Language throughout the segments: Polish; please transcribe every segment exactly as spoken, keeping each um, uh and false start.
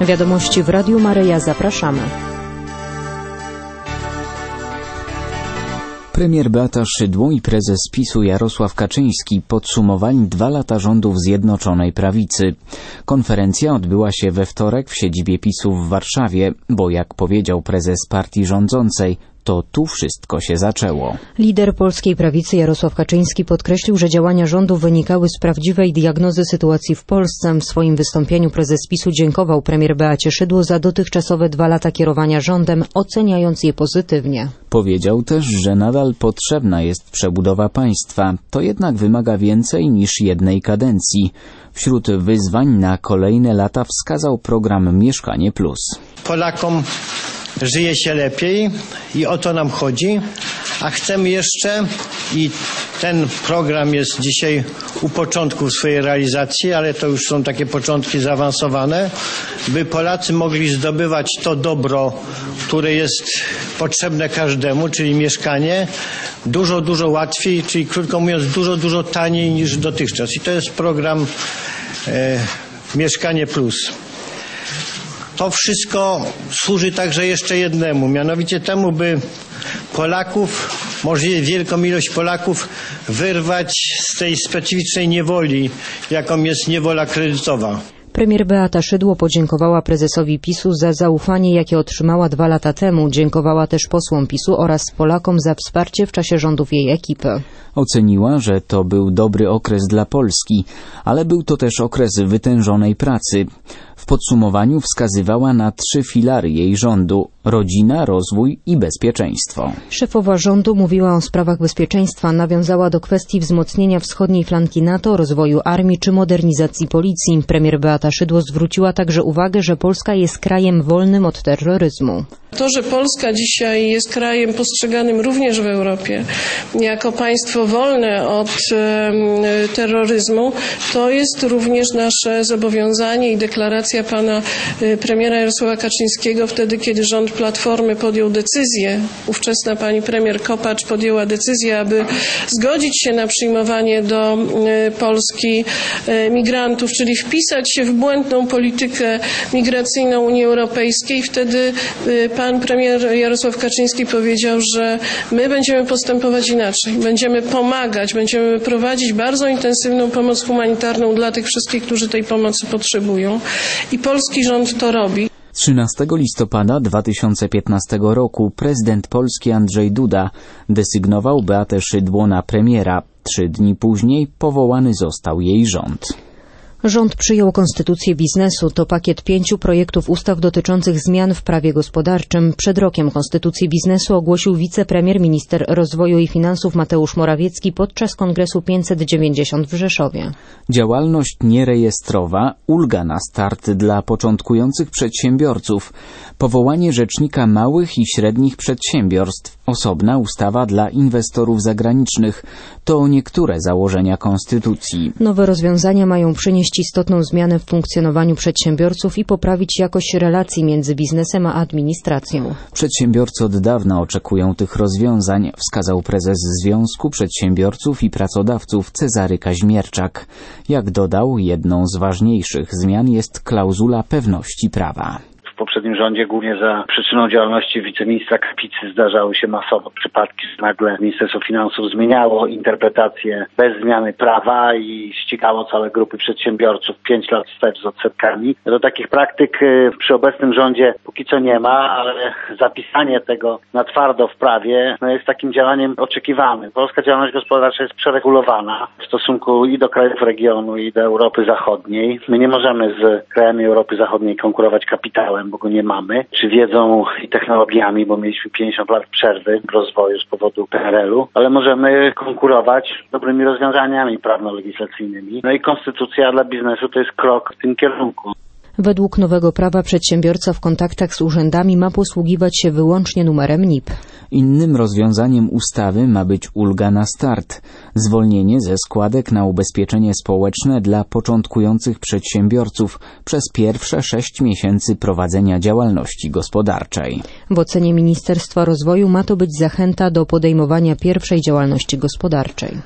Wiadomości w Radiu Maryja, zapraszamy. Premier Beata Szydło i prezes PiS-u Jarosław Kaczyński podsumowali dwa lata rządów Zjednoczonej Prawicy. Konferencja odbyła się we wtorek w siedzibie PiS-u w Warszawie, bo jak powiedział prezes partii rządzącej, to tu wszystko się zaczęło. Lider polskiej prawicy Jarosław Kaczyński podkreślił, że działania rządu wynikały z prawdziwej diagnozy sytuacji w Polsce. W swoim wystąpieniu prezes PiS-u dziękował premier Beacie Szydło za dotychczasowe dwa lata kierowania rządem, oceniając je pozytywnie. Powiedział też, że nadal potrzebna jest przebudowa państwa. To jednak wymaga więcej niż jednej kadencji. Wśród wyzwań na kolejne lata wskazał program Mieszkanie Plus. Polakom żyje się lepiej i o to nam chodzi, a chcemy jeszcze, i ten program jest dzisiaj u początków swojej realizacji, ale to już są takie początki zaawansowane, by Polacy mogli zdobywać to dobro, które jest potrzebne każdemu, czyli mieszkanie, dużo, dużo łatwiej, czyli krótko mówiąc dużo, dużo taniej niż dotychczas. I to jest program e, Mieszkanie Plus. To wszystko służy także jeszcze jednemu, mianowicie temu, by Polaków, możliwie wielką ilość Polaków wyrwać z tej specyficznej niewoli, jaką jest niewola kredytowa. Premier Beata Szydło podziękowała prezesowi PiS-u za zaufanie, jakie otrzymała dwa lata temu. Dziękowała też posłom PiS-u oraz Polakom za wsparcie w czasie rządów jej ekipy. Oceniła, że to był dobry okres dla Polski, ale był to też okres wytężonej pracy. W podsumowaniu wskazywała na trzy filary jej rządu: rodzina, rozwój i bezpieczeństwo. Szefowa rządu mówiła o sprawach bezpieczeństwa, nawiązała do kwestii wzmocnienia wschodniej flanki NATO, rozwoju armii czy modernizacji policji. Premier Beata Szydło zwróciła także uwagę, że Polska jest krajem wolnym od terroryzmu. To, że Polska dzisiaj jest krajem postrzeganym również w Europie jako państwo wolne od e, terroryzmu, to jest również nasze zobowiązanie i deklaracja pana e, premiera Jarosława Kaczyńskiego wtedy, kiedy rząd Platformy podjął decyzję, ówczesna pani premier Kopacz podjęła decyzję, aby zgodzić się na przyjmowanie do e, Polski e, migrantów, czyli wpisać się w błędną politykę migracyjną Unii Europejskiej. Wtedy e, pan premier Jarosław Kaczyński powiedział, że my będziemy postępować inaczej. Będziemy pomagać, będziemy prowadzić bardzo intensywną pomoc humanitarną dla tych wszystkich, którzy tej pomocy potrzebują. I polski rząd to robi. trzynastego listopada dwa tysiące piętnastego roku prezydent Polski Andrzej Duda desygnował Beatę Szydło na premiera. Trzy dni później powołany został jej rząd. Rząd przyjął Konstytucję biznesu. To pakiet pięciu projektów ustaw dotyczących zmian w prawie gospodarczym. Przed rokiem Konstytucję biznesu ogłosił wicepremier, minister rozwoju i finansów Mateusz Morawiecki podczas kongresu pięćset dziewięćdziesiąt w Rzeszowie. Działalność nierejestrowa, ulga na start dla początkujących przedsiębiorców, powołanie rzecznika małych i średnich przedsiębiorstw, osobna ustawa dla inwestorów zagranicznych. To niektóre założenia Konstytucji. Nowe rozwiązania mają przynieść istotną zmianę w funkcjonowaniu przedsiębiorców i poprawić jakość relacji między biznesem a administracją. Przedsiębiorcy od dawna oczekują tych rozwiązań, wskazał prezes Związku Przedsiębiorców i Pracodawców Cezary Kaźmierczak. Jak dodał, jedną z ważniejszych zmian jest klauzula pewności prawa. W poprzednim rządzie głównie za przyczyną działalności wiceministra Kapicy zdarzały się masowo przypadki, że nagle Ministerstwo Finansów zmieniało interpretację bez zmiany prawa i ścigało całe grupy przedsiębiorców pięć lat wstecz z odsetkami. Do takich praktyk przy obecnym rządzie póki co nie ma, ale zapisanie tego na twardo w prawie no jest takim działaniem oczekiwanym. Polska działalność gospodarcza jest przeregulowana w stosunku i do krajów regionu, i do Europy Zachodniej. My nie możemy z krajami Europy Zachodniej konkurować kapitałem, bo go nie mamy, czy wiedzą i technologiami, bo mieliśmy pięćdziesiąt lat przerwy w rozwoju z powodu P R L u, ale możemy konkurować dobrymi rozwiązaniami prawno-legislacyjnymi. No i konstytucja dla biznesu to jest krok w tym kierunku. Według nowego prawa przedsiębiorca w kontaktach z urzędami ma posługiwać się wyłącznie numerem N I P. Innym rozwiązaniem ustawy ma być ulga na start, zwolnienie ze składek na ubezpieczenie społeczne dla początkujących przedsiębiorców przez pierwsze sześć miesięcy prowadzenia działalności gospodarczej. W ocenie Ministerstwa Rozwoju ma to być zachęta do podejmowania pierwszej działalności gospodarczej.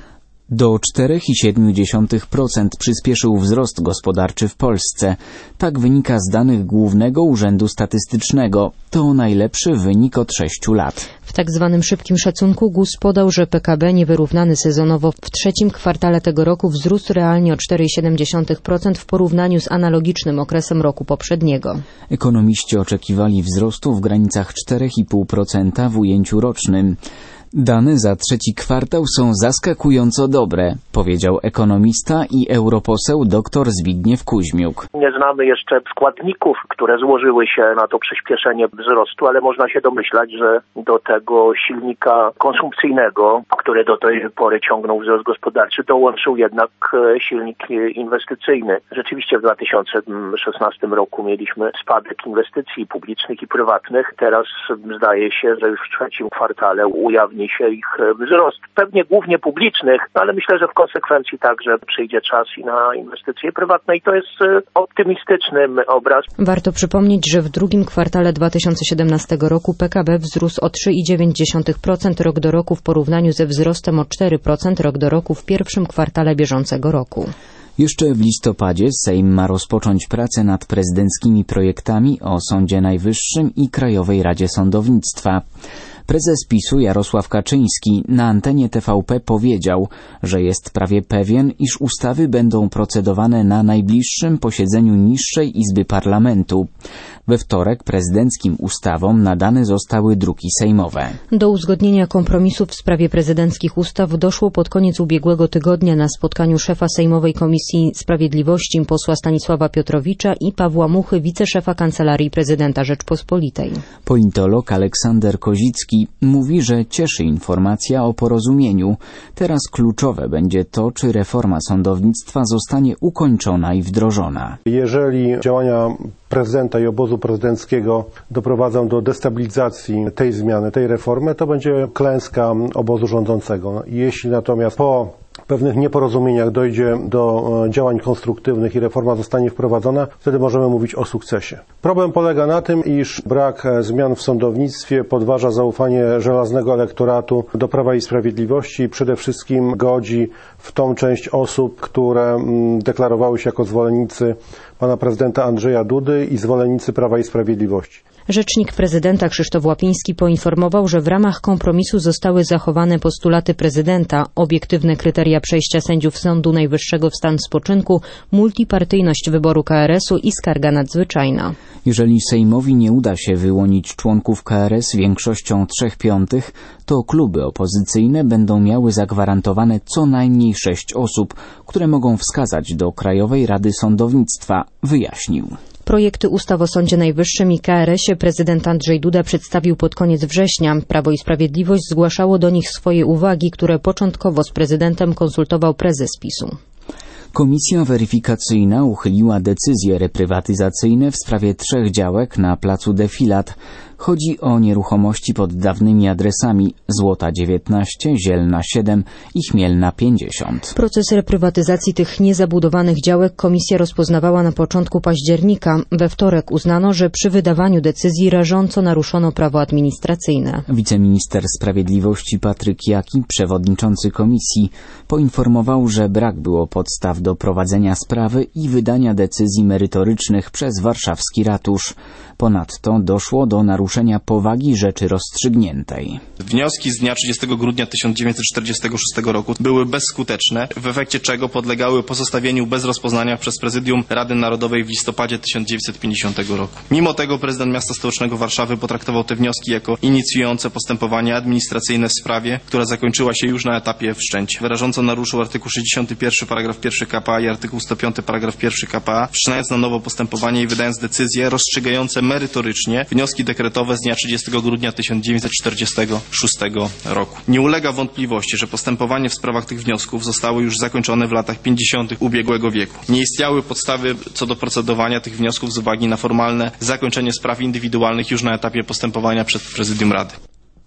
Do cztery przecinek siedem procent przyspieszył wzrost gospodarczy w Polsce. Tak wynika z danych Głównego Urzędu Statystycznego. To najlepszy wynik od sześciu lat. W tak zwanym szybkim szacunku G U S podał, że P K B niewyrównany sezonowo w trzecim kwartale tego roku wzrósł realnie o cztery przecinek siedem procent w porównaniu z analogicznym okresem roku poprzedniego. Ekonomiści oczekiwali wzrostu w granicach cztery przecinek pięć procent w ujęciu rocznym. Dane za trzeci kwartał są zaskakująco dobre, powiedział ekonomista i europoseł dr Zbigniew Kuźmiuk. Nie znamy jeszcze składników, które złożyły się na to przyspieszenie wzrostu, ale można się domyślać, że do tego silnika konsumpcyjnego, który do tej pory ciągnął wzrost gospodarczy, dołączył jednak silnik inwestycyjny. Rzeczywiście w dwa tysiące szesnastym roku mieliśmy spadek inwestycji publicznych i prywatnych. Teraz zdaje się, że już w trzecim kwartale ujawni się ich wzrost. Pewnie głównie publicznych, no ale myślę, że w konsekwencji także przyjdzie czas i na inwestycje prywatne i to jest optymistyczny obraz. Warto przypomnieć, że w drugim kwartale dwa tysiące siedemnastego roku P K B wzrósł o trzy przecinek dziewięć procent rok do roku w porównaniu ze wzrostem o cztery procent rok do roku w pierwszym kwartale bieżącego roku. Jeszcze w listopadzie Sejm ma rozpocząć pracę nad prezydenckimi projektami o Sądzie Najwyższym i Krajowej Radzie Sądownictwa. Prezes PiSu Jarosław Kaczyński na antenie T V P powiedział, że jest prawie pewien, iż ustawy będą procedowane na najbliższym posiedzeniu niższej Izby Parlamentu. We wtorek prezydenckim ustawom nadane zostały druki sejmowe. Do uzgodnienia kompromisów w sprawie prezydenckich ustaw doszło pod koniec ubiegłego tygodnia na spotkaniu szefa Sejmowej Komisji Sprawiedliwości posła Stanisława Piotrowicza i Pawła Muchy, wiceszefa Kancelarii Prezydenta Rzeczpospolitej. Politolog Aleksander Kozicki mówi, że cieszy informacja o porozumieniu. Teraz kluczowe będzie to, czy reforma sądownictwa zostanie ukończona i wdrożona. Jeżeli działania prezydenta i obozu prezydenckiego doprowadzą do destabilizacji tej zmiany, tej reformy, to będzie klęska obozu rządzącego. Jeśli natomiast po pewnych nieporozumieniach dojdzie do działań konstruktywnych i reforma zostanie wprowadzona, wtedy możemy mówić o sukcesie. Problem polega na tym, iż brak zmian w sądownictwie podważa zaufanie żelaznego elektoratu do Prawa i Sprawiedliwości i przede wszystkim godzi w tą część osób, które deklarowały się jako zwolennicy pana prezydenta Andrzeja Dudy i zwolennicy Prawa i Sprawiedliwości. Rzecznik prezydenta Krzysztof Łapiński poinformował, że w ramach kompromisu zostały zachowane postulaty prezydenta, obiektywne kryteria przejścia sędziów Sądu Najwyższego w stan spoczynku, multipartyjność wyboru K R S u i skarga nadzwyczajna. Jeżeli Sejmowi nie uda się wyłonić członków K R S większością trzech piątych, to kluby opozycyjne będą miały zagwarantowane co najmniej sześć osób, które mogą wskazać do Krajowej Rady Sądownictwa, wyjaśnił. Projekty ustaw o Sądzie Najwyższym i K R S ie prezydent Andrzej Duda przedstawił pod koniec września. Prawo i Sprawiedliwość zgłaszało do nich swoje uwagi, które początkowo z prezydentem konsultował prezes PiSu. Komisja weryfikacyjna uchyliła decyzje reprywatyzacyjne w sprawie trzech działek na placu Defilat. Chodzi o nieruchomości pod dawnymi adresami Złota dziewiętnaście, Zielna siedem i Chmielna pięćdziesiąt. Proces reprywatyzacji tych niezabudowanych działek komisja rozpoznawała na początku października. We wtorek uznano, że przy wydawaniu decyzji rażąco naruszono prawo administracyjne. Wiceminister Sprawiedliwości Patryk Jaki, przewodniczący komisji, poinformował, że brak było podstaw do prowadzenia sprawy i wydania decyzji merytorycznych przez warszawski ratusz. Ponadto doszło do naruszenia powagi rzeczy rozstrzygniętej. Wnioski z dnia trzydziestego grudnia tysiąc dziewięćset czterdziestego szóstego roku były bezskuteczne, w efekcie czego podlegały pozostawieniu bez rozpoznania przez Prezydium Rady Narodowej w listopadzie tysiąc dziewięćset pięćdziesiątego roku. Mimo tego prezydent miasta stołecznego Warszawy potraktował te wnioski jako inicjujące postępowanie administracyjne w sprawie, która zakończyła się już na etapie wszczęcia. Rażąco naruszył artykuł sześćdziesiąty pierwszy paragraf pierwszy K P A i artykuł sto piąty paragraf pierwszy K P A, wszczynając na nowo postępowanie i wydając decyzje rozstrzygające merytorycznie wnioski dekretowe z dnia trzydziestego grudnia tysiąc dziewięćset czterdziestego szóstego roku. Nie ulega wątpliwości, że postępowanie w sprawach tych wniosków zostało już zakończone w latach pięćdziesiątych ubiegłego wieku. Nie istniały podstawy co do procedowania tych wniosków z uwagi na formalne zakończenie spraw indywidualnych już na etapie postępowania przed Prezydium Rady.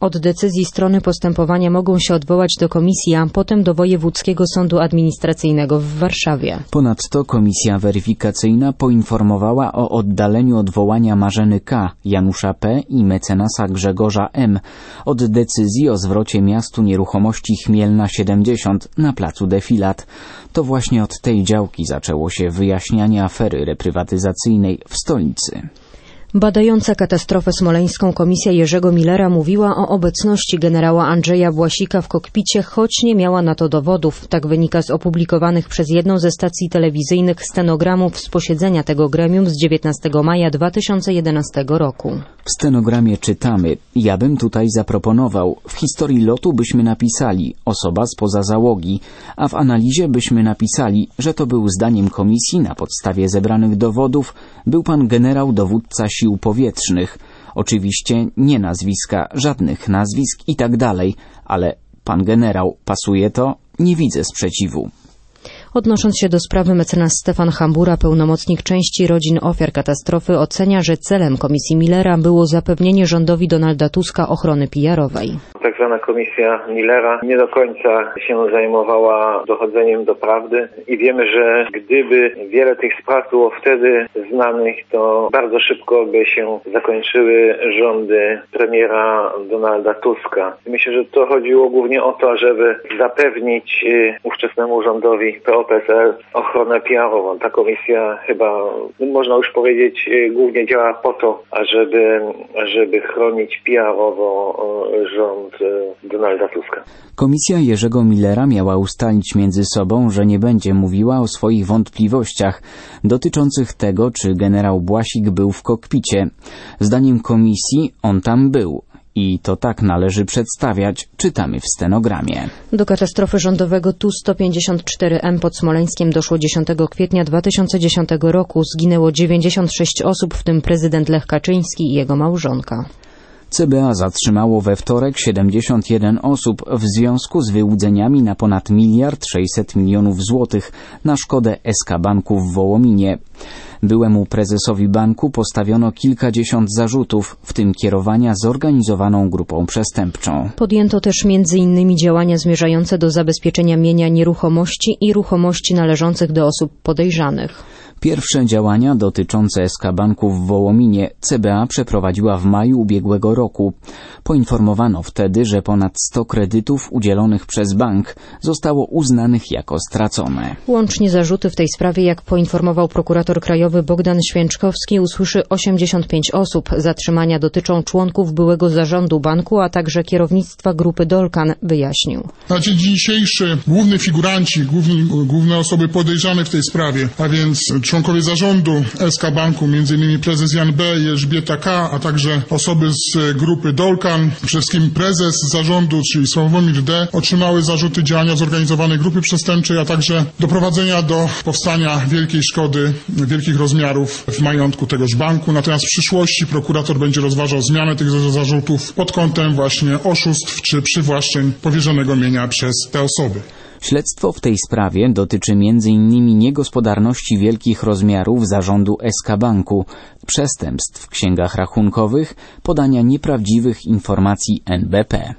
Od decyzji strony postępowania mogą się odwołać do komisji, a potem do Wojewódzkiego Sądu Administracyjnego w Warszawie. Ponadto komisja weryfikacyjna poinformowała o oddaleniu odwołania Marzeny K., Janusza P. i mecenasa Grzegorza M. od decyzji o zwrocie miastu nieruchomości Chmielna siedemdziesiąt na placu Defilat. To właśnie od tej działki zaczęło się wyjaśnianie afery reprywatyzacyjnej w stolicy. Badająca katastrofę smoleńską komisja Jerzego Millera mówiła o obecności generała Andrzeja Błasika w kokpicie, choć nie miała na to dowodów. Tak wynika z opublikowanych przez jedną ze stacji telewizyjnych stenogramów z posiedzenia tego gremium z dziewiętnastego maja dwa tysiące jedenastego roku. W stenogramie czytamy: ja bym tutaj zaproponował, w historii lotu byśmy napisali osoba spoza załogi, a w analizie byśmy napisali, że to był zdaniem komisji na podstawie zebranych dowodów był pan generał dowódca sił powietrznych. Oczywiście nie nazwiska, żadnych nazwisk i tak dalej, ale pan generał, pasuje to? Nie widzę sprzeciwu. Odnosząc się do sprawy, mecenas Stefan Hambura, pełnomocnik części rodzin ofiar katastrofy, ocenia, że celem komisji Millera było zapewnienie rządowi Donalda Tuska ochrony P R owej. Tak zwana komisja Millera nie do końca się zajmowała dochodzeniem do prawdy i wiemy, że gdyby wiele tych spraw było wtedy znanych, to bardzo szybko by się zakończyły rządy premiera Donalda Tuska. Myślę, że to chodziło głównie o to, żeby zapewnić ówczesnemu rządowi P O P S L ochronę P R ową. Ta komisja chyba, można już powiedzieć, głównie działa po to, ażeby, żeby chronić P R owo rząd Donalda Tuska. Komisja Jerzego Millera miała ustalić między sobą, że nie będzie mówiła o swoich wątpliwościach dotyczących tego, czy generał Błasik był w kokpicie. Zdaniem komisji on tam był. I to tak należy przedstawiać, czytamy w stenogramie. Do katastrofy rządowego T U sto pięćdziesiąt cztery M pod Smoleńskiem doszło dziesiątego kwietnia dwa tysiące dziesiątego roku. Zginęło dziewięćdziesiąt sześć osób, w tym prezydent Lech Kaczyński i jego małżonka. C B A zatrzymało we wtorek siedemdziesiąt jeden osób w związku z wyłudzeniami na ponad miliard sześćset milionów złotych na szkodę S K Banku w Wołominie. Byłemu prezesowi banku postawiono kilkadziesiąt zarzutów, w tym kierowania zorganizowaną grupą przestępczą. Podjęto też między innymi działania zmierzające do zabezpieczenia mienia nieruchomości i ruchomości należących do osób podejrzanych. Pierwsze działania dotyczące S K Banku w Wołominie C B A przeprowadziła w maju ubiegłego roku. Poinformowano wtedy, że ponad sto kredytów udzielonych przez bank zostało uznanych jako stracone. Łącznie zarzuty w tej sprawie, jak poinformował prokurator krajowy Bogdan Święczkowski, usłyszy osiemdziesiąt pięć osób. Zatrzymania dotyczą członków byłego zarządu banku, a także kierownictwa grupy Dolkan, wyjaśnił. Na dzień dzisiejszy główni figuranci, główni, główne osoby podejrzane w tej sprawie, a więc członkowie zarządu S K Banku, między innymi prezes Jan B. i Elżbieta K., a także osoby z grupy Dolkan, przede wszystkim prezes zarządu, czyli Sławomir D., otrzymały zarzuty działania zorganizowanej grupy przestępczej, a także doprowadzenia do powstania wielkiej szkody, wielkich rozmiarów w majątku tegoż banku. Natomiast w przyszłości prokurator będzie rozważał zmianę tych zarzutów pod kątem właśnie oszustw czy przywłaszczeń powierzonego mienia przez te osoby. Śledztwo w tej sprawie dotyczy między innymi niegospodarności wielkich rozmiarów zarządu S K Banku, przestępstw w księgach rachunkowych, podania nieprawdziwych informacji N B P.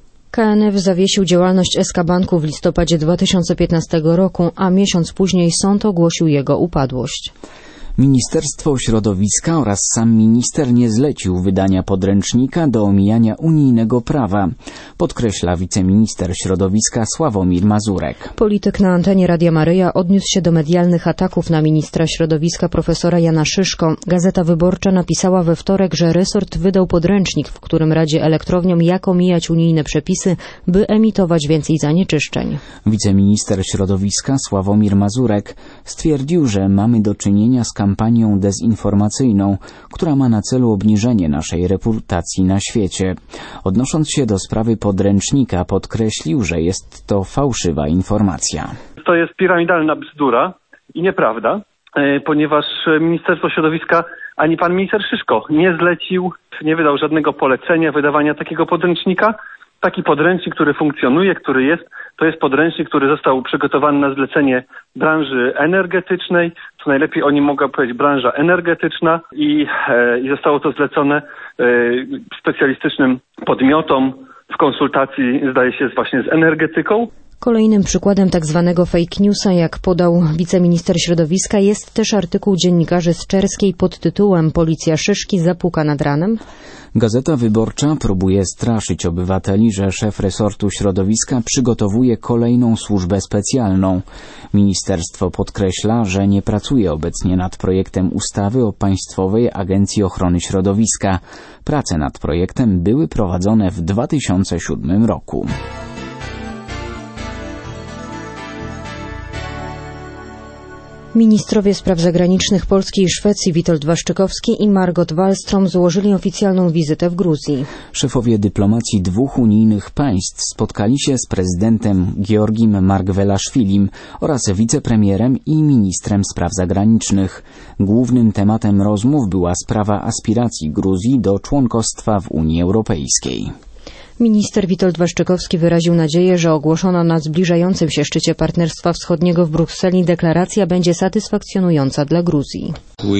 K N F zawiesił działalność S K Banku w listopadzie dwa tysiące piętnastego roku, a miesiąc później sąd ogłosił jego upadłość. Ministerstwo Środowiska oraz sam minister nie zlecił wydania podręcznika do omijania unijnego prawa, podkreśla wiceminister środowiska Sławomir Mazurek. Polityk na antenie Radia Maryja odniósł się do medialnych ataków na ministra środowiska profesora Jana Szyszko. Gazeta Wyborcza napisała we wtorek, że resort wydał podręcznik, w którym radzi elektrowniom, jak omijać unijne przepisy, by emitować więcej zanieczyszczeń. Wiceminister środowiska Sławomir Mazurek stwierdził, że mamy do czynienia z kampanią dezinformacyjną, która ma na celu obniżenie naszej reputacji na świecie. Odnosząc się do sprawy podręcznika, podkreślił, że jest to fałszywa informacja. To jest piramidalna bzdura i nieprawda, ponieważ Ministerstwo Środowiska ani pan minister Szyszko nie zlecił, nie wydał żadnego polecenia wydawania takiego podręcznika. taki podręcznik, który funkcjonuje, który jest, to jest podręcznik, który został przygotowany na zlecenie branży energetycznej, co najlepiej o nim mogę powiedzieć branża energetyczna i, e, i zostało to zlecone e, specjalistycznym podmiotom w konsultacji, zdaje się, właśnie z energetyką. Kolejnym przykładem tak zwanego fake newsa, jak podał wiceminister środowiska, jest też artykuł dziennikarzy z Czerskiej pod tytułem „Policja Szyszki zapuka nad ranem”. Gazeta Wyborcza próbuje straszyć obywateli, że szef resortu środowiska przygotowuje kolejną służbę specjalną. Ministerstwo podkreśla, że nie pracuje obecnie nad projektem ustawy o Państwowej Agencji Ochrony Środowiska. Prace nad projektem były prowadzone w dwa tysiące siódmym roku. Ministrowie spraw zagranicznych Polski i Szwecji Witold Waszczykowski i Margot Wallström złożyli oficjalną wizytę w Gruzji. Szefowie dyplomacji dwóch unijnych państw spotkali się z prezydentem Georgim Margvelaszwilim oraz wicepremierem i ministrem spraw zagranicznych. Głównym tematem rozmów była sprawa aspiracji Gruzji do członkostwa w Unii Europejskiej. Minister Witold Waszczykowski wyraził nadzieję, że ogłoszona na zbliżającym się szczycie Partnerstwa Wschodniego w Brukseli deklaracja będzie satysfakcjonująca dla Gruzji.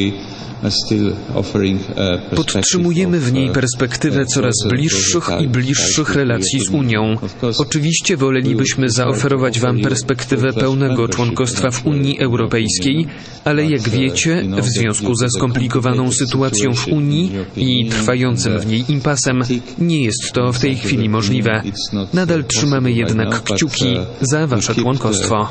Podtrzymujemy w niej perspektywę coraz bliższych i bliższych relacji z Unią. Oczywiście wolelibyśmy zaoferować Wam perspektywę pełnego członkostwa w Unii Europejskiej, ale jak wiecie, w związku ze skomplikowaną sytuacją w Unii i trwającym w niej impasem, nie jest to w tej chwili możliwe. Nadal trzymamy jednak kciuki za Wasze członkostwo.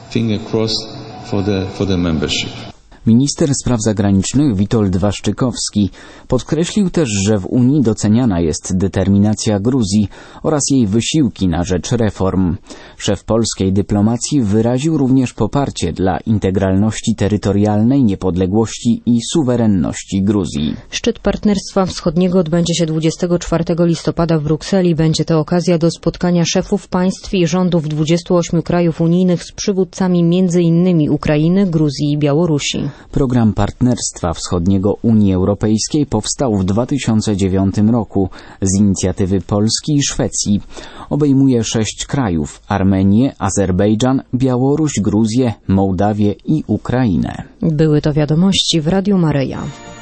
Minister spraw zagranicznych Witold Waszczykowski podkreślił też, że w Unii doceniana jest determinacja Gruzji oraz jej wysiłki na rzecz reform. Szef polskiej dyplomacji wyraził również poparcie dla integralności terytorialnej, niepodległości i suwerenności Gruzji. Szczyt Partnerstwa Wschodniego odbędzie się dwudziestego czwartego listopada w Brukseli. Będzie to okazja do spotkania szefów państw i rządów dwudziestu ośmiu krajów unijnych z przywódcami między innymi Ukrainy, Gruzji i Białorusi. Program Partnerstwa Wschodniego Unii Europejskiej powstał w dwa tysiące dziewiątym roku z inicjatywy Polski i Szwecji. Obejmuje sześć krajów: Armenię, Azerbejdżan, Białoruś, Gruzję, Mołdawię i Ukrainę. Były to wiadomości w Radiu Maryja.